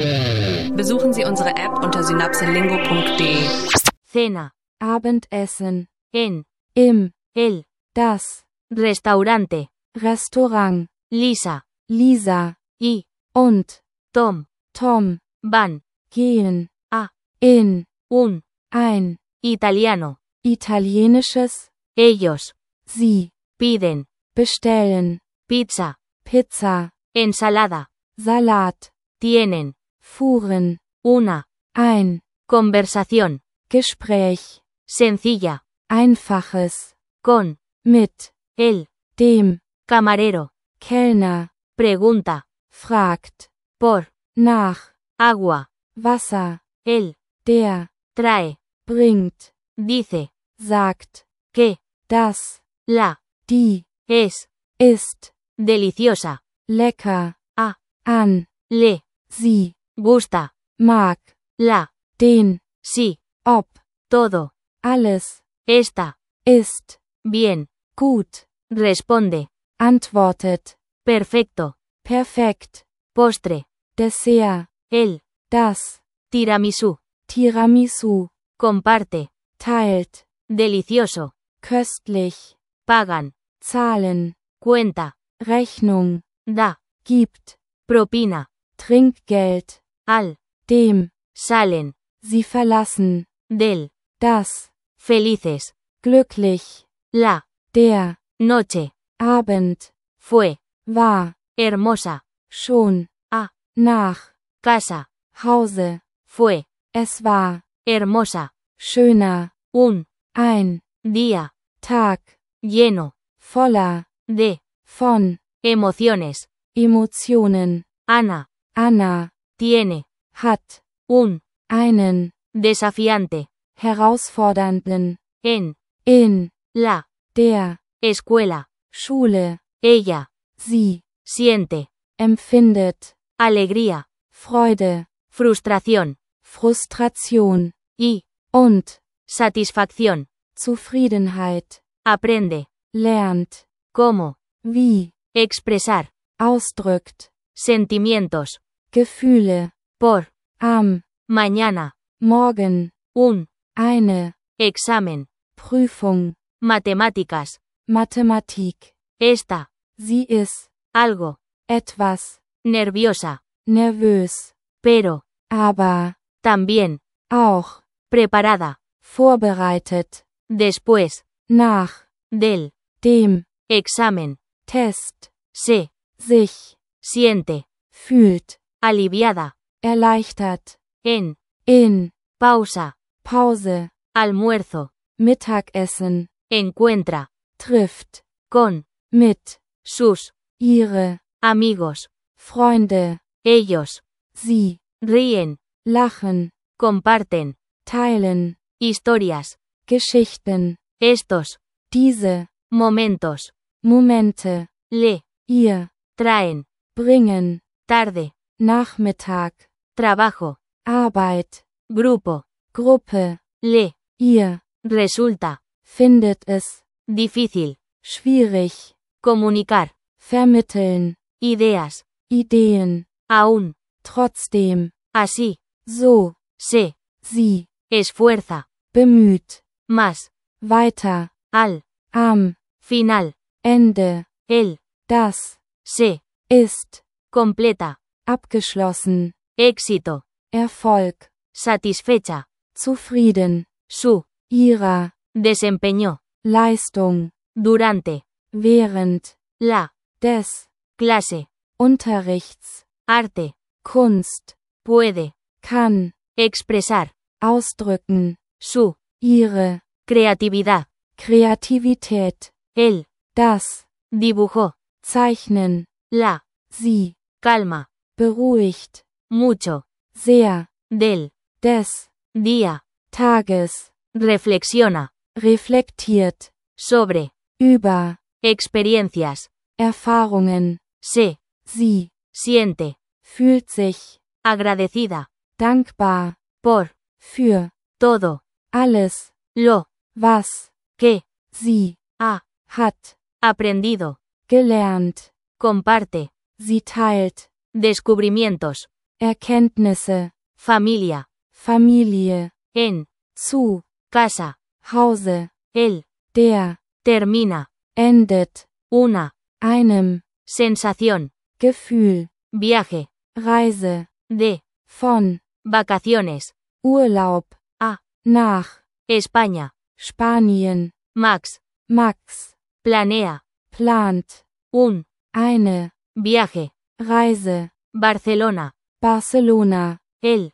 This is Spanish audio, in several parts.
Besuchen Sie unsere App unter synapselingo.de. Cena. Abendessen. En. Im. El. Das. Restaurante. Restaurant. Lisa. Lisa. Y. Und. Tom. Tom. Van. Gehen. A. In. Un. Ein. Italiano. Italienisches. Ellos. Sie. Piden. Bestellen. Pizza. Pizza. Ensalada. Salat. Tienen. Fuhren. Una. Ein. Conversación. Gespräch. Sencilla. Einfaches. Con. Mit. El. Dem. Camarero. Kellner. Pregunta. Fragt. Por. Nach. Agua. Wasser. El. Der. Trae. Bringt. Dice. Sagt. Que. Das. La. Die. Es. Ist. Deliciosa. Lecker. A. An. Le. Sie. Gusta. Mag. La. Den. Sí. Ob. Todo. Alles. Esta. Ist. Bien. Gut. Responde. Antwortet. Perfecto. Perfekt. Postre. Dessert. El. Das. Tiramisú. Tiramisu. Comparte. Teilt. Delicioso. Köstlich. Pagan. Zahlen. Cuenta. Rechnung. Da. Gibt. Propina. Trinkgeld. Al. Dem. Salen. Sie verlassen. Del. Das. Felices. Glücklich. La. Der. Noche. Abend. Fue. War. Hermosa. Schon. A. Nach. Casa. Hause. Fue. Es war. Hermosa. Schöner. Un. Ein. Día. Tag. Lleno. Voller. De. Von. Emociones. Emotionen. Ana. Anna. Tiene. Hat. Un. Einen. Desafiante. Herausfordernden. En. In. La. Der. Escuela. Schule. Ella. Sie. Siente. Empfindet. Alegría. Freude. Frustración. Frustration. Y. Und. Satisfacción. Zufriedenheit. Aprende. Lernt. Cómo. Wie. Expresar. Ausdrückt. Sentimientos. Gefühle. Por. Am. Mañana. Morgen. Un. Eine. Examen. Prüfung. Matemáticas. Mathematik. Esta. Sie ist. Algo. Etwas. Nerviosa. Nervös. Pero. Aber. También. Auch. Preparada. Vorbereitet. Después. Nach. Del. Dem. Examen. Test. Se. Sich. Siente. Fühlt. Aliviada. Erleichtert. En. In. Pausa. Pause. Almuerzo. Mittagessen. Encuentra. Trifft. Con. Mit. Sus. Ihre. Amigos. Freunde. Ellos. Sie. Ríen. Lachen. Comparten. Teilen. Historias. Geschichten. Estos. Diese. Momentos. Momente. Le. Ihr. Traen. Bringen. Tarde. Nachmittag. Trabajo. Arbeit. Grupo. Gruppe. Le. Ihr. Resulta. Findet es. Difícil. Schwierig. Comunicar. Vermitteln. Ideas. Ideen. Aún. Trotzdem. Así. So. Se. Sie. Esfuerza. Bemüht. Más. Weiter. Al. Am. Final. Ende. El. Das. Se. Ist. Completa. Abgeschlossen. Éxito. Erfolg. Satisfecha. Zufrieden. Su. Ihrer. Desempeñó. Leistung. Durante. Während. La. Des. Clase. Unterrichts. Arte. Kunst. Puede. Kann. Expresar. Ausdrücken. Su. Ihre. Creatividad. Kreativität. Él. Das. Dibujó. Zeichnen. La. Sie. Calma. Beruhigt. Mucho. Sehr. Del. Des. Día. Tages. Reflexiona. Reflektiert. Sobre. Über. Experiencias. Erfahrungen. Se. Sie. Siente. Fühlt sich. Agradecida. Dankbar. Por. Für. Todo. Alles. Lo. Was. Que. Sie. Ha. Hat. Aprendido. Gelernt. Comparte. Sie teilt. Descubrimientos. Erkenntnisse, familia, Familie, en, zu, casa, Hause, el, der, termina, endet, una, einem, sensación, Gefühl, viaje, Reise, de, von, vacaciones, Urlaub, a, nach, España, Spanien, Max, Max, planea, plant, un, eine, viaje, Reise, Barcelona, Barcelona, él,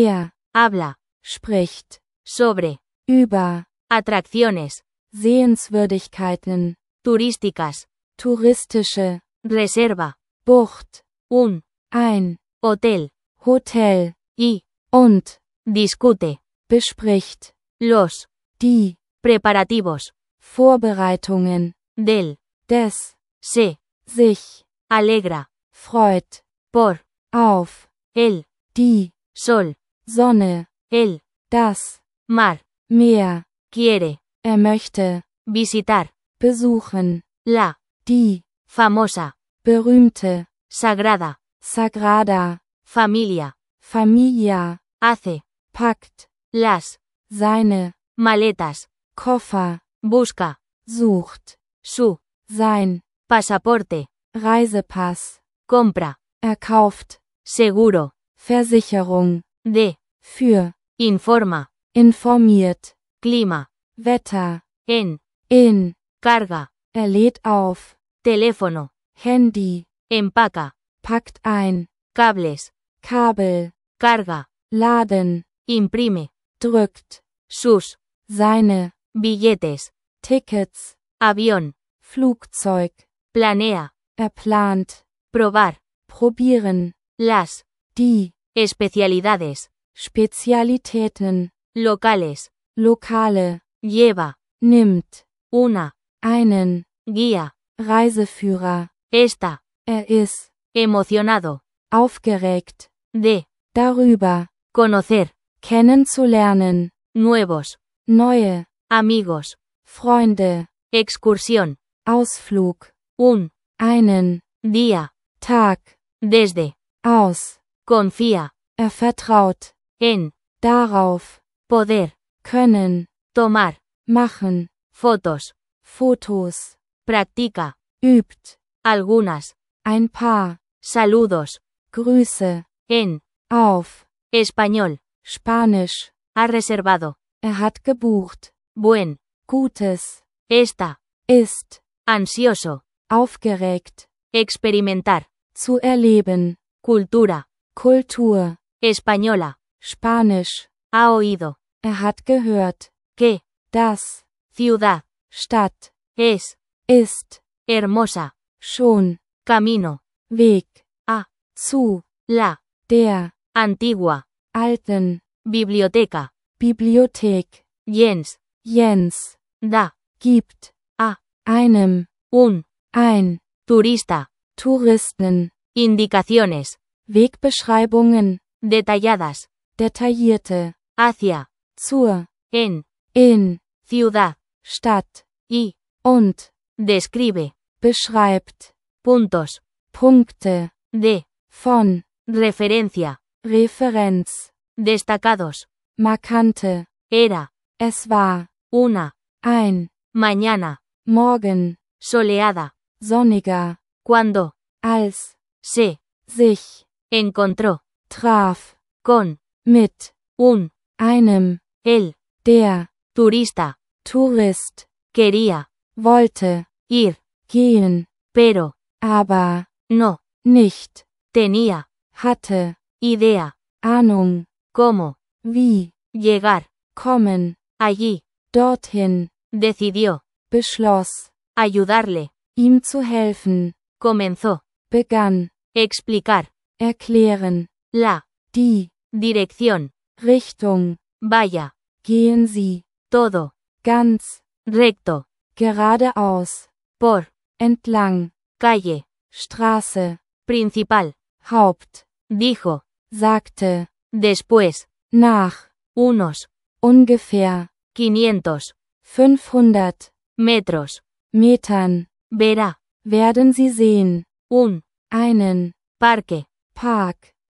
habla, spricht, sobre, über, atracciones, Sehenswürdigkeiten, turísticas, touristische, reserva, Bucht, un, ein, hotel, Hotel, y, und, discute, bespricht, los, die, preparativos, Vorbereitungen, del, des, se, sich, alegra, freut, por, auf, el, die, sol, Sonne, el, das, mar, Meer, quiere, möchte, visitar, besuchen, la, die, famosa, berühmte, sagrada, Sagrada, familia, Familia, hace, packt, las, seine, maletas, Koffer, busca, sucht, su, sein, pasaporte, Reisepass, compra, erkauft, seguro, Versicherung, de, für, informa, informiert, clima, Wetter, en, in, carga, lädt auf, teléfono, Handy, empaca, packt ein, cables, Kabel, carga, laden, imprime, drückt, sus, seine, billetes, Tickets, avión, Flugzeug, planea, plant, probar, probieren, las, die, especialidades, Spezialitäten, locales, Lokale, lleva, nimmt, una, einen, guía, Reiseführer, está, ist, emocionado, aufgeregt, de, darüber, conocer, kennenzulernen, nuevos, neue, amigos, Freunde, excursión, Ausflug, un, einen, día, Tag, desde, aus, confía, vertraut, en, darauf, poder, können, tomar, machen, fotos, Fotos, practica, übt, algunas, ein paar, saludos, Grüße, en, auf, español, Spanisch, ha reservado, hat gebucht, buen, Gutes, está, ist, ansioso, aufgeregt, experimentar, zu erleben, cultura, Kultur, española, Spanisch, ha oído, hat gehört, que, das, ciudad, Stadt, es, ist, hermosa, schon, camino, Weg, a, zu, la, der, antigua, alten, biblioteca, Bibliothek, Jens, Jens, da, gibt, a, einem, un, ein, turista, Touristen, indicaciones, Wegbeschreibungen, detalladas, detaillierte, hacia, zur, en, in, ciudad, Stadt, y, und, describe, beschreibt, puntos, Punkte, de, von, referencia, Referenz, destacados, markante, era, es war, una, ein, mañana, Morgen, soleada, sonniger, cuando, als, se, sich, encontró, traf, con, mit, un, einem, el, der, turista, Tourist, quería, wollte, ir, gehen, pero, aber, no, nicht, tenía, hatte, idea, Ahnung, cómo, wie, llegar, kommen, allí, dorthin, decidió, beschloss, ayudarle, ihm zu helfen, comenzó, begann, explicar, erklären, la, die, dirección, Richtung, vaya, gehen Sie, todo, ganz, recto, geradeaus, por, entlang, calle, Straße, principal, Haupt, dijo, sagte, después, nach, unos, ungefähr, 500, 500 metros, Metern, verá, werden Sie sehen, un, einen, parque, Park, a,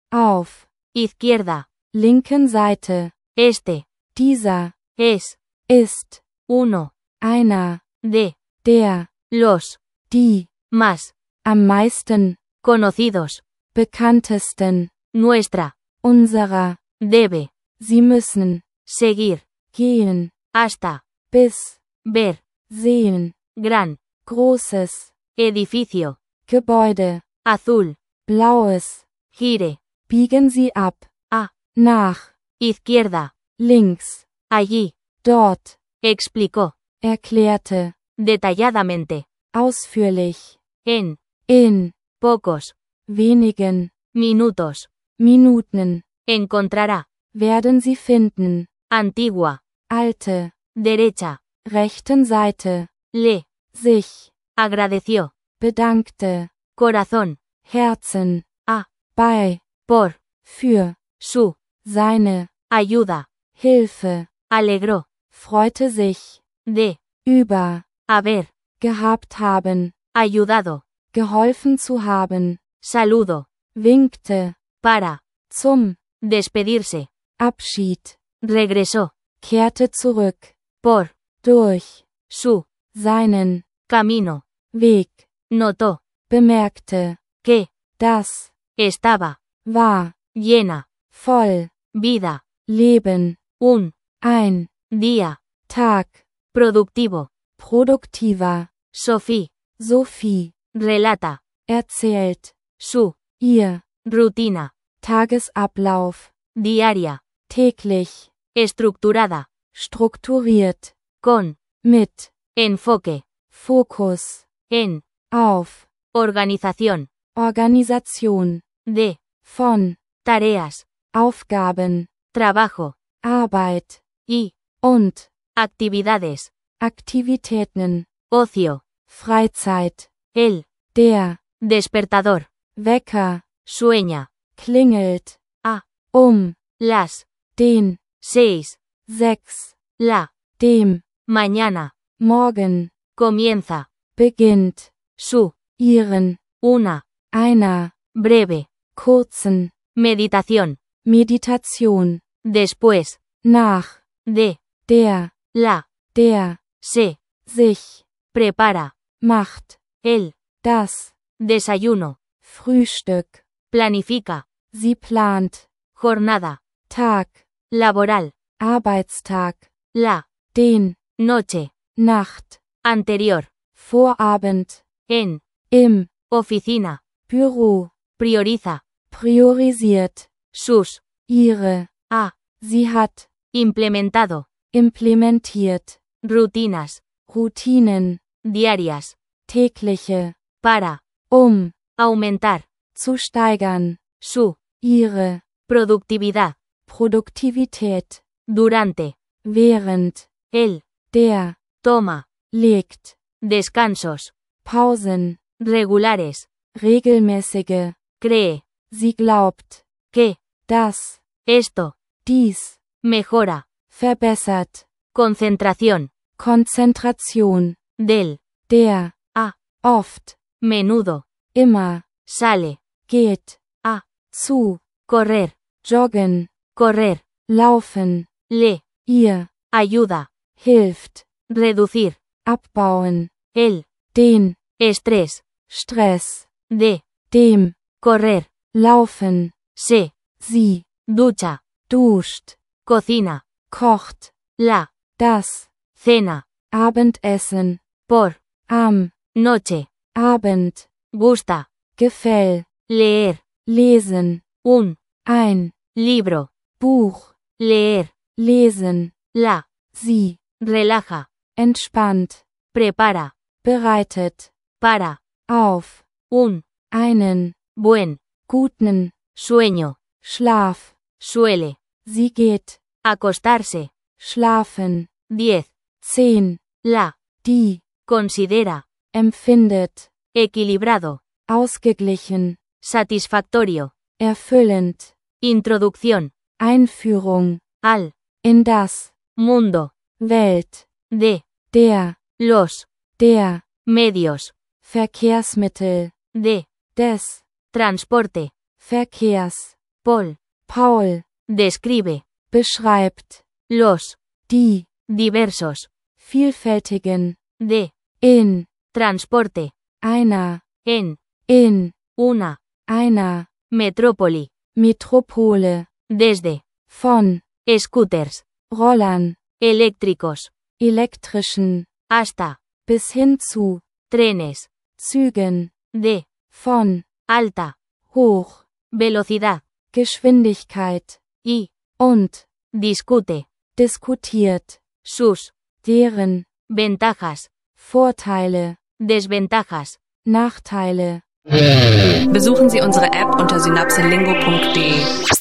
auf, izquierda, linken Seite, este, dieser, es, ist, uno, einer, de, der, los, die, más, am meisten, conocidos, bekanntesten, nuestra, unserer, debe, sie müssen, seguir, gehen, hasta, bis, ver, sehen, gran, großes, edificio, Gebäude, azul, blaues, gire, biegen Sie ab, a, nach, izquierda, links, allí, dort, explicó, erklärte, detalladamente, ausführlich, en, in, pocos, wenigen, minutos, Minuten, encontrará, werden Sie finden, antigua, alte, derecha, rechten Seite, le, sich, agradeció, bedankte, corazón, Herzen, a, bei, por, für, su, seine, ayuda, Hilfe, alegró, freute sich, de, über, haber, gehabt haben, ayudado, geholfen zu haben, saludo, winkte, para, zum, despedirse, Abschied, regresó, kehrte zurück, por, durch, su, seinen, camino, Weg, notó, bemerkte, que, das, estaba, war, llena, voll, vida, Leben, un, ein, día, Tag, productivo, produktiver, Sophie, Sophie, relata, erzählt, su, ihr, rutina, Tagesablauf, diaria, täglich, estructurada, strukturiert, con, mit, enfoque, Fokus, en, auf, organización, Organisation, de, von, tareas, Aufgaben, trabajo, Arbeit, y, und, actividades, Aktivitäten, ocio, Freizeit, el, der, despertador, Wecker, sueña, klingelt, a, las, den, 6, 6, la, dem, mañana, morgen, comienza, beginnt, su, ihren, una, einer, breve, kurzen, meditación, Meditation, después, nach, de, der, der, se, sich, prepara, macht, el, das, desayuno, Frühstück, planifica, sie plant, jornada, Tag, laboral, Arbeitstag, la, den, noche, Nacht, anterior, Vorabend, en, im, oficina, Büro, prioriza, priorisiert, sus, ihre, ha, sie hat, implementado, implementiert, rutinas, Routinen, diarias, tägliche, para, aumentar, zu steigern, su, ihre, productividad, Produktivität, durante, während, el, der, toma, legt, descansos, Pausen, regulares, regelmäßige, cree, sie glaubt, que, das, esto, dies, mejora, verbessert, concentración, Konzentration, del, der, a, oft, menudo, immer, sale, geht, a, zu, correr, joggen, correr, laufen, le, ihr, ayuda, hilft, reducir, abbauen, el, den, estrés, Stress, de, dem, correr, laufen, se, sie, ducha, duscht, cocina, kocht, la, das, cena, Abendessen, por, am, noche, Abend, gusta, Gefäll, leer, lesen, ein, libro, Buch, leer, lesen, la, sie, relaja, entspannt, prepara, bereitet, para, auf, einen, buen, guten, sueño, Schlaf, suele, sie geht, acostarse, schlafen, 10, 10, la, die, considera, empfindet, equilibrado, ausgeglichen, satisfactorio, erfüllend, introducción, Einführung, al, in das, mundo, Welt, de, der, los, der, medios, Verkehrsmittel, de, des, transporte, Verkehrs, Paul. Paul, Describe. beschreibt, Los. die, Diversos. vielfältigen, De. in, Transporte. einer, En. in, Una. einer, Metrópoli. Metropole, Desde. von, Scooters. Rollern, Eléctricos. elektrischen, Hasta. bis hin zu, Trenes. Zügen, De. von, Alta. hoch, Velocidad. Geschwindigkeit, Y. und, Discute. diskutiert, Sus. deren, Ventajas. Vorteile, Desventajas. Nachteile. Besuchen Sie unsere App unter synapselingo.de.